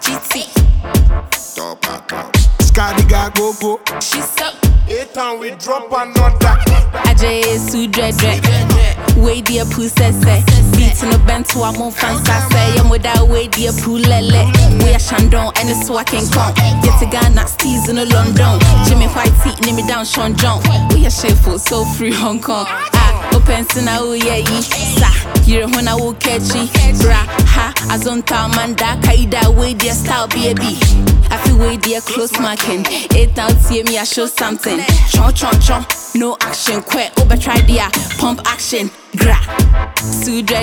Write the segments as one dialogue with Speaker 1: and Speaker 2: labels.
Speaker 1: shitty.
Speaker 2: Scadiga go.
Speaker 1: She's so.
Speaker 2: 8 time we drop another.
Speaker 1: Ajaye su dread. Way dear poo say. Beating a bent to a more fancy say. I'm without way dear poo lele. We are Shandong and it's swacking con. Get to Ghana, steez in London. Jimmy White seat, name me down Sean John. We are shameful, so free Hong Kong. Open sina o ye sa yire hona wo catchy bra ha azonta manda kaida way their style baby I feel way their close marking it out see me I show something chon no action quick over try dia pump action gra su dread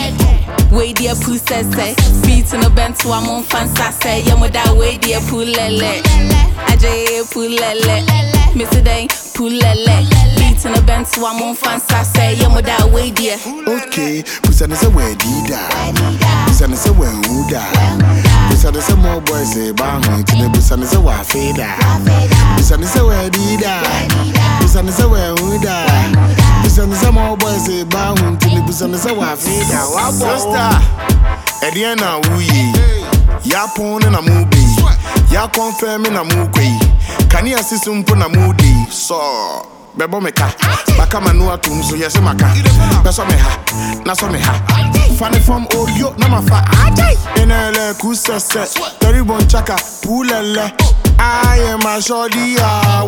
Speaker 1: way their poo say beat in a bent to am on fancy say yamo that way their poo lele ajaye poo lele Mr. Day poo lele in a bent to I'm on fancy say yamo that way dear.
Speaker 2: Okay, pusa say where did I? Pusa say where who da? Pusa say more boys say bang to pusa say wa feda. Pusa say where did I? Pusa say where who da? Pusa say more boys say bang to pusa say wa feda. Wa sister, Ediana wuyi. Ya pon na mubi. Ya confirm na mukwe. Kani asisumpo na mudi. So Bebo meka, baka manua tumso yese maka. Peso meha, naso meha. Funny from Oyo, na mafa. Enele kusese, teribon chaka, pulele. I am a shorty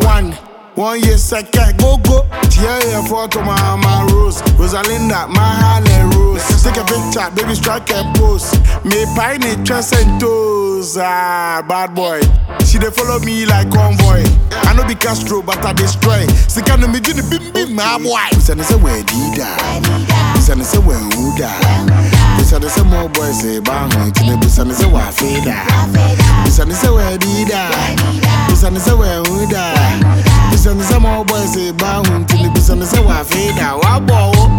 Speaker 2: one year second, go. Tia photo mama Rose, Rosalinda, my Rose. Take a picture, baby strike a pose. Me pine it, trust and toes. Bad boy. She dey follow me like convoy. I know be Castro, but I destroy. She can't me do the bim, my boy. Pusa say where did I? Pusa say where who da? Pusa say more boys say bang. Pusa say wa feda. Pusa say where did I? Pusa say where who da? Pusa say more boys say bang. Pusa say wa feda. Wa boy.